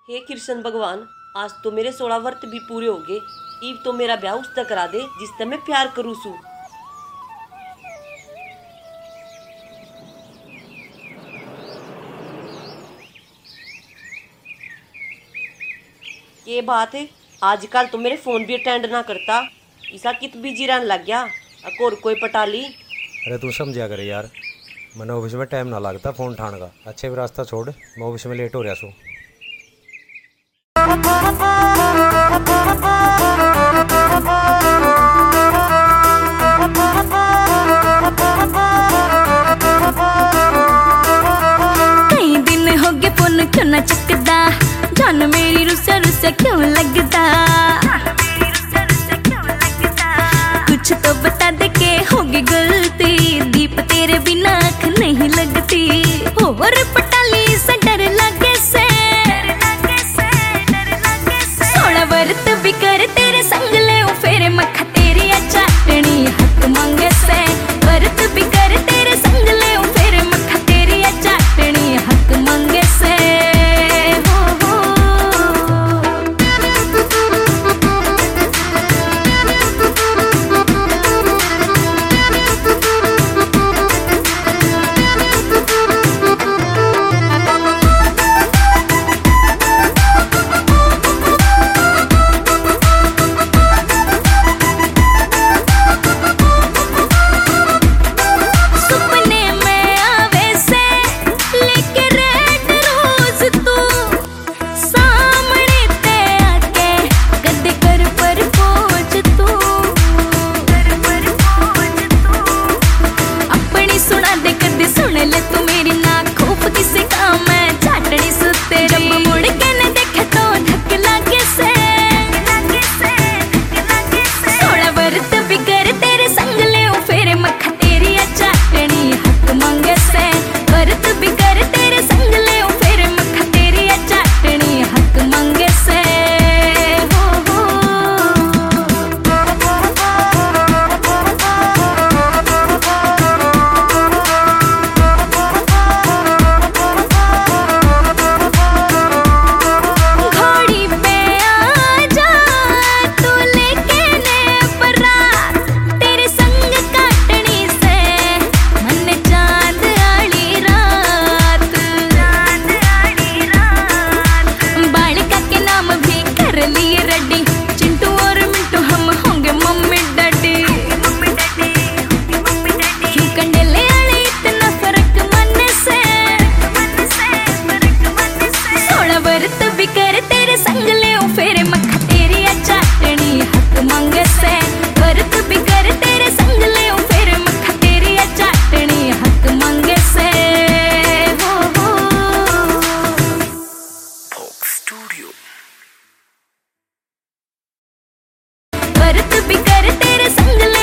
हे कृष्ण भगवान, आज तो मेरे 16 व्रत भी पूरे हो गए। इब तो मेरा ब्याह उससे करा दे जिससे मैं प्यार करूँ सू। ये बात है, आजकल तो मेरे फोन भी अटेंड ना करता। ऐसा कित बिजी रहने लग गया। और कोई पटाली। अरे तू समझा करे यार, मैंने ऑफिस में टाइम ना लगता फोन उठाने का। अच्छे भी रास्ता छोड़, मैं ऑफिस में लेट हो रहा सू। कई दिन हो गए फोन क्यों ना चकदा, जान मेरी रुसा रुसा क्यों लगदा। कुछ तो बता दे के होगी गलती, दीप तेरे बिना आँख नहीं लगती। और पटाली सा डर लगे से, 16 व्रत भी कर तेरे संग ले फेरे मक्खा तेरी चाटनी हक मांगे से। व्रत भी कर तेरे संग ले फेरे मक्खा तेरी चाटनी हक मांगे से। व्रत भी कर तेरे संग